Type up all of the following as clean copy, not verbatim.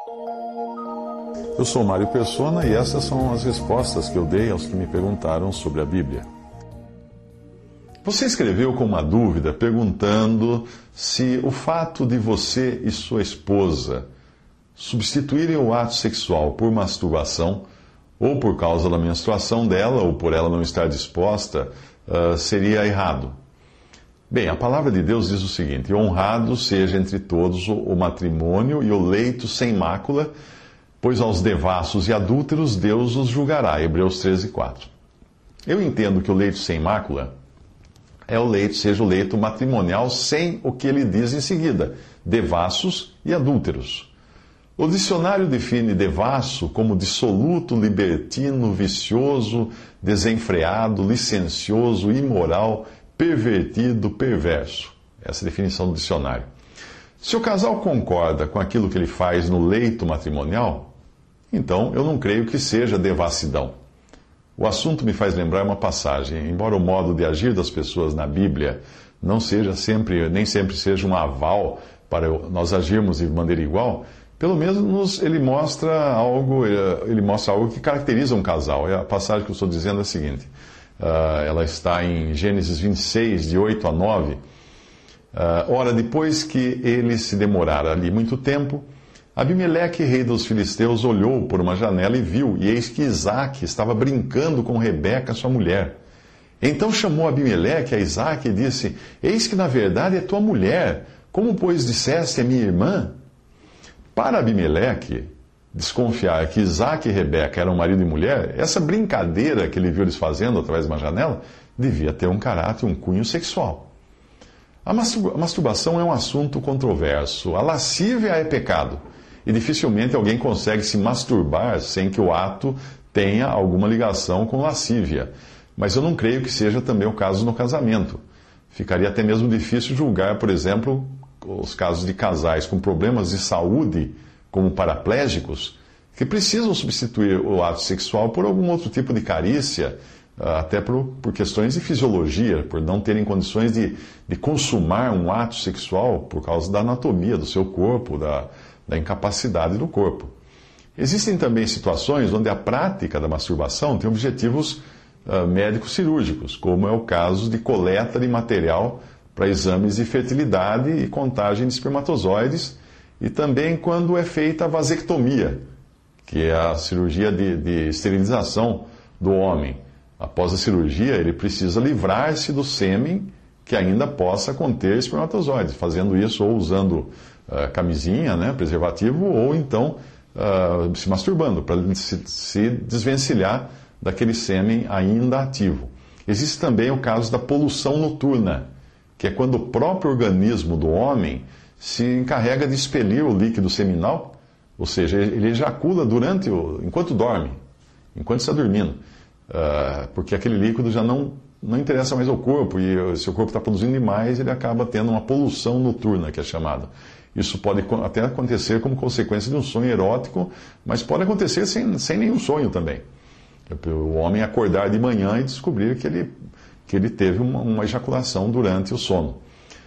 Eu sou Mário Persona e essas são as respostas que eu dei aos que me perguntaram sobre a Bíblia. Você escreveu com uma dúvida perguntando se o fato de você e sua esposa substituírem o ato sexual por masturbação, ou por causa da menstruação dela, ou por ela não estar disposta, seria errado. Bem, a palavra de Deus diz o seguinte: honrado seja entre todos o matrimônio e o leito sem mácula, pois aos devassos e adúlteros Deus os julgará. Hebreus 13:4. Eu entendo que o leito sem mácula seja o leito matrimonial sem o que ele diz em seguida: devassos e adúlteros. O dicionário define devasso como dissoluto, libertino, vicioso, desenfreado, licencioso, imoral, pervertido, perverso. Essa é a definição do dicionário. Se o casal concorda com aquilo que ele faz no leito matrimonial, então eu não creio que seja devassidão. O assunto me faz lembrar uma passagem. Embora o modo de agir das pessoas na Bíblia nem sempre seja um aval para nós agirmos de maneira igual, pelo menos ele mostra algo que caracteriza um casal. A passagem que eu estou dizendo é a seguinte. Ela está em Gênesis 26, de 8 a 9. Ora, depois que ele se demorara ali muito tempo, Abimeleque, rei dos filisteus, olhou por uma janela e viu, e eis que Isaque estava brincando com Rebeca, sua mulher. Então chamou Abimeleque a Isaque e disse: eis que na verdade é tua mulher, como pois disseste é minha irmã? Para Abimeleque desconfiar que Isaque e Rebeca eram marido e mulher, essa brincadeira que ele viu eles fazendo através de uma janela devia ter um caráter, um cunho sexual. A masturbação é um assunto controverso. A lascívia é pecado. E dificilmente alguém consegue se masturbar sem que o ato tenha alguma ligação com lascívia. Mas eu não creio que seja também o caso no casamento. Ficaria até mesmo difícil julgar, por exemplo, os casos de casais com problemas de saúde, como paraplégicos, que precisam substituir o ato sexual por algum outro tipo de carícia, até por questões de fisiologia, por não terem condições de consumar um ato sexual por causa da anatomia do seu corpo, da incapacidade do corpo. Existem também situações onde a prática da masturbação tem objetivos médicos cirúrgicos, como é o caso de coleta de material para exames de fertilidade e contagem de espermatozoides, e também quando é feita a vasectomia, que é a cirurgia de esterilização do homem. Após a cirurgia, ele precisa livrar-se do sêmen que ainda possa conter espermatozoides, fazendo isso ou usando camisinha, preservativo, ou então se masturbando, para se desvencilhar daquele sêmen ainda ativo. Existe também o caso da poluição noturna, que é quando o próprio organismo do homem se encarrega de expelir o líquido seminal, ou seja, ele ejacula enquanto dorme, enquanto está dormindo, porque aquele líquido já não interessa mais ao corpo, e se o corpo está produzindo demais, ele acaba tendo uma poluição noturna, que é chamado. Isso pode até acontecer como consequência de um sonho erótico, mas pode acontecer sem nenhum sonho também. O homem acordar de manhã e descobrir que ele teve uma ejaculação durante o sono.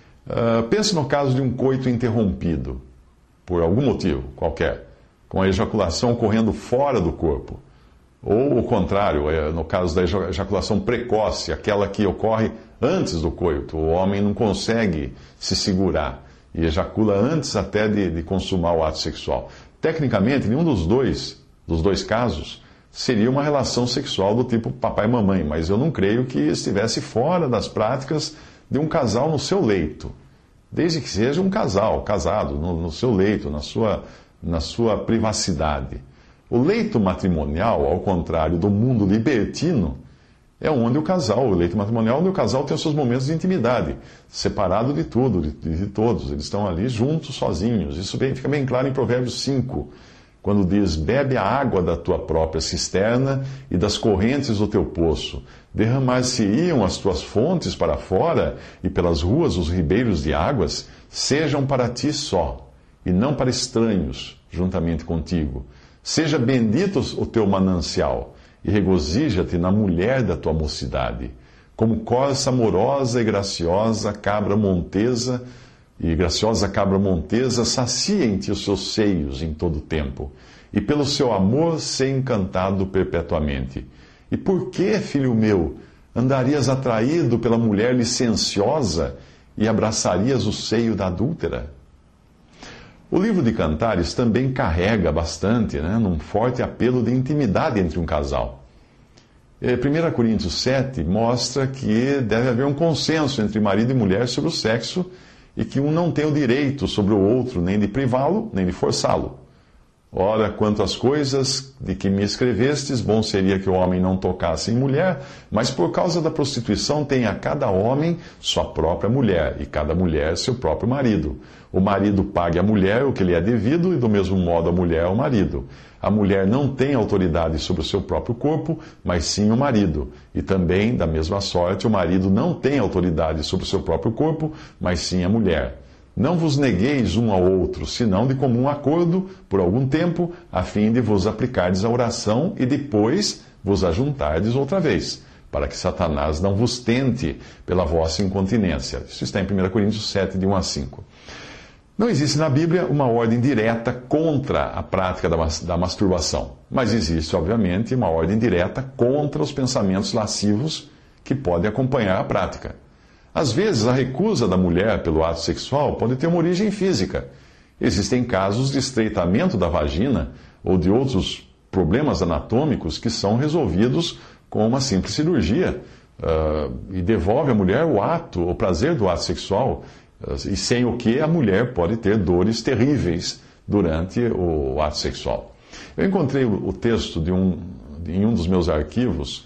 Pense no caso de um coito interrompido, por algum motivo qualquer, com a ejaculação ocorrendo fora do corpo. Ou o contrário, no caso da ejaculação precoce, aquela que ocorre antes do coito. O homem não consegue se segurar e ejacula antes até de consumar o ato sexual. Tecnicamente, nenhum dos dois casos seria uma relação sexual do tipo papai e mamãe, mas eu não creio que estivesse fora das práticas de um casal no seu leito. Desde que seja um casal, casado, no seu leito, na sua privacidade. O leito matrimonial, ao contrário do mundo libertino, é onde o leito matrimonial, onde o casal tem os seus momentos de intimidade, separado de tudo, de todos. Eles estão ali juntos, sozinhos. Isso fica bem claro em Provérbios 5, quando diz: bebe a água da tua própria cisterna e das correntes do teu poço. Derramar-se-iam as tuas fontes para fora, e pelas ruas os ribeiros de águas sejam para ti só, e não para estranhos juntamente contigo. Seja bendito o teu manancial, e regozija-te na mulher da tua mocidade. Como corça amorosa e graciosa, cabra montesa, e graciosa cabra montesa, sacia em ti os seus seios em todo o tempo, e pelo seu amor ser encantado perpetuamente. E por que, filho meu, andarias atraído pela mulher licenciosa e abraçarias o seio da adúltera? O livro de Cantares também carrega bastante, num forte apelo de intimidade entre um casal. 1 Coríntios 7 mostra que deve haver um consenso entre marido e mulher sobre o sexo e que um não tem o direito sobre o outro nem de privá-lo, nem de forçá-lo. Ora, quanto às coisas de que me escrevestes, bom seria que o homem não tocasse em mulher, mas por causa da prostituição tenha cada homem sua própria mulher, e cada mulher seu próprio marido. O marido pague à mulher o que lhe é devido, e do mesmo modo a mulher ao marido. A mulher não tem autoridade sobre o seu próprio corpo, mas sim o marido. E também, da mesma sorte, o marido não tem autoridade sobre o seu próprio corpo, mas sim a mulher. Não vos negueis um ao outro, senão de comum acordo, por algum tempo, a fim de vos aplicardes à oração e depois vos ajuntardes outra vez, para que Satanás não vos tente pela vossa incontinência. Isso está em 1 Coríntios 7, de 1 a 5. Não existe na Bíblia uma ordem direta contra a prática da masturbação, mas existe, obviamente, uma ordem direta contra os pensamentos lascivos que podem acompanhar a prática. Às vezes, a recusa da mulher pelo ato sexual pode ter uma origem física. Existem casos de estreitamento da vagina ou de outros problemas anatômicos que são resolvidos com uma simples cirurgia e devolve à mulher o prazer do ato sexual, e sem o que a mulher pode ter dores terríveis durante o ato sexual. Eu encontrei o texto em um dos meus arquivos.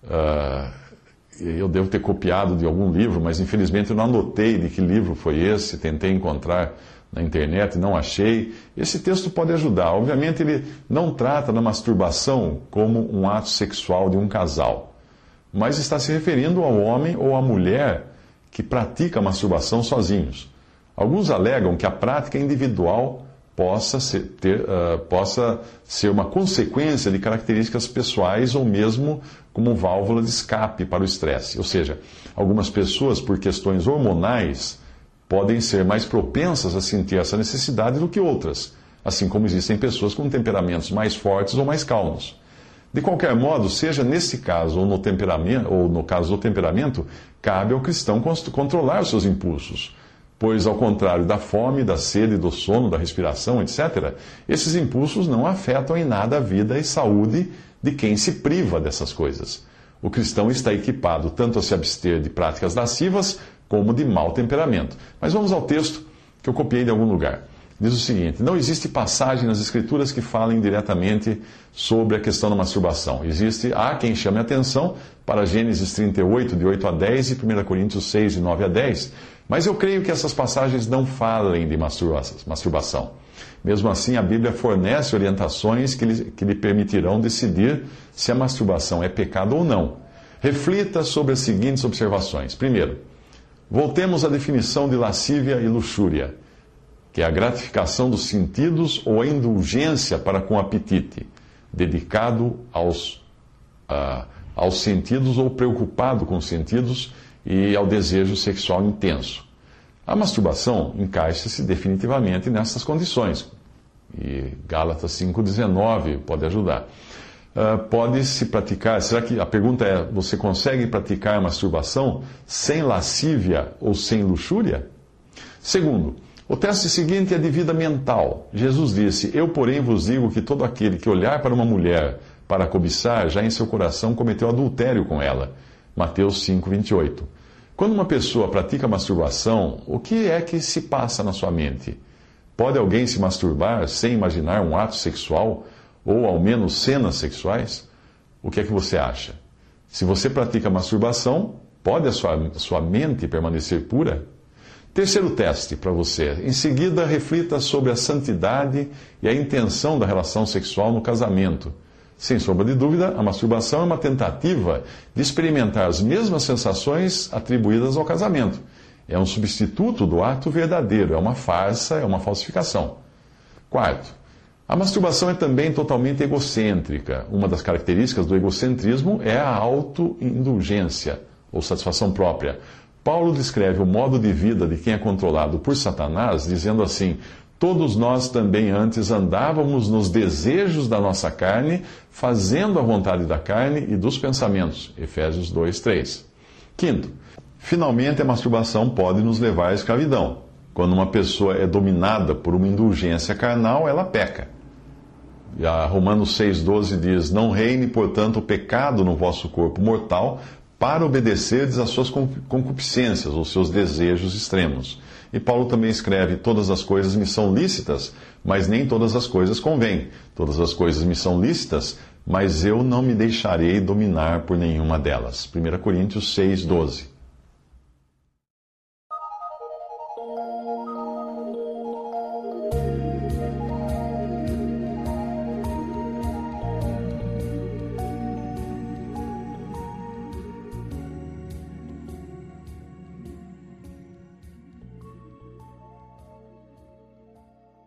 Eu devo ter copiado de algum livro, mas infelizmente eu não anotei de que livro foi esse, tentei encontrar na internet, não achei. Esse texto pode ajudar. Obviamente ele não trata da masturbação como um ato sexual de um casal, mas está se referindo ao homem ou à mulher que pratica a masturbação sozinhos. Alguns alegam que a prática individual possa ser uma consequência de características pessoais ou mesmo como válvula de escape para o estresse. Ou seja, algumas pessoas, por questões hormonais, podem ser mais propensas a sentir essa necessidade do que outras, assim como existem pessoas com temperamentos mais fortes ou mais calmos. De qualquer modo, seja nesse caso ou no caso do temperamento, cabe ao cristão controlar os seus impulsos. Pois, ao contrário da fome, da sede, do sono, da respiração, etc., esses impulsos não afetam em nada a vida e saúde de quem se priva dessas coisas. O cristão está equipado tanto a se abster de práticas lascivas como de mau temperamento. Mas vamos ao texto que eu copiei de algum lugar. Diz o seguinte: não existe passagem nas Escrituras que falem diretamente sobre a questão da masturbação. Há quem chame a atenção para Gênesis 38, de 8 a 10 e 1 Coríntios 6, de 9 a 10, mas eu creio que essas passagens não falem de masturbação. Mesmo assim, a Bíblia fornece orientações que lhe permitirão decidir se a masturbação é pecado ou não. Reflita sobre as seguintes observações. Primeiro, voltemos à definição de lascívia e luxúria, que é a gratificação dos sentidos ou a indulgência para com o apetite, dedicado aos sentidos ou preocupado com os sentidos e ao desejo sexual intenso. A masturbação encaixa-se definitivamente nessas condições. E Gálatas 5,19 pode ajudar. Pode-se praticar, será que a pergunta é, você consegue praticar a masturbação sem lascívia ou sem luxúria? Segundo, o teste seguinte é de vida mental. Jesus disse: eu, porém, vos digo que todo aquele que olhar para uma mulher para cobiçar, já em seu coração cometeu adultério com ela. Mateus 5,28. Quando uma pessoa pratica masturbação, o que é que se passa na sua mente? Pode alguém se masturbar sem imaginar um ato sexual, ou ao menos cenas sexuais? O que é que você acha? Se você pratica masturbação, pode a sua mente permanecer pura? Terceiro teste para você. Em seguida, reflita sobre a santidade e a intenção da relação sexual no casamento. Sem sombra de dúvida, a masturbação é uma tentativa de experimentar as mesmas sensações atribuídas ao casamento. É um substituto do ato verdadeiro, é uma farsa, é uma falsificação. Quarto, a masturbação é também totalmente egocêntrica. Uma das características do egocentrismo é a autoindulgência, ou satisfação própria. Paulo descreve o modo de vida de quem é controlado por Satanás, dizendo assim: todos nós também antes andávamos nos desejos da nossa carne, fazendo a vontade da carne e dos pensamentos. Efésios 2:3. Quinto, finalmente a masturbação pode nos levar à escravidão. Quando uma pessoa é dominada por uma indulgência carnal, ela peca. E a Romanos 6,12 diz: não reine, portanto, o pecado no vosso corpo mortal, para obedecerdes às suas concupiscências, ou seus desejos extremos. E Paulo também escreve: todas as coisas me são lícitas, mas nem todas as coisas convêm. Todas as coisas me são lícitas, mas eu não me deixarei dominar por nenhuma delas. 1 Coríntios 6,12.